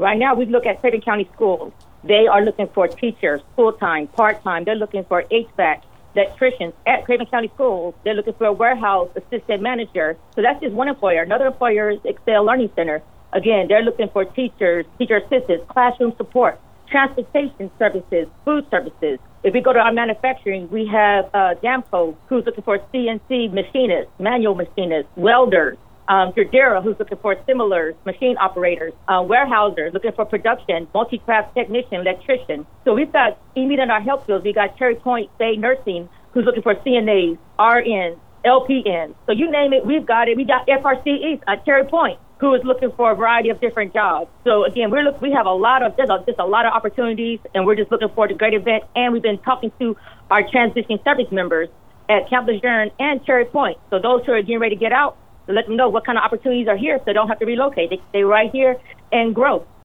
Right now, we look at Craven County Schools. They are looking for teachers, full-time, part-time. They're looking for HVAC, electricians at Craven County Schools. They're looking for a warehouse assistant manager. So that's just one employer. Another employer is Excel Learning Center. Again, they're looking for teachers, teacher assistants, classroom support, transportation services, food services. If we go to our manufacturing, we have Damco, who's looking for CNC machinists, manual machinists, welders. Jardera, who's looking for assemblers, machine operators, warehousers, looking for production, multi-craft technician, electrician. So we've got, even in our health fields, we got Cherry Point State Nursing, who's looking for CNAs, RNs, LPNs. So you name it, we've got it. We got FRCEs at Cherry Point, who is looking for a variety of different jobs. So again, we have a lot of opportunities, and we're just looking forward to a great event. And we've been talking to our transitioning service members at Camp Lejeune and Cherry Point. So those who are getting ready to get out, to let them know what kind of opportunities are here so they don't have to relocate. They stay right here and grow.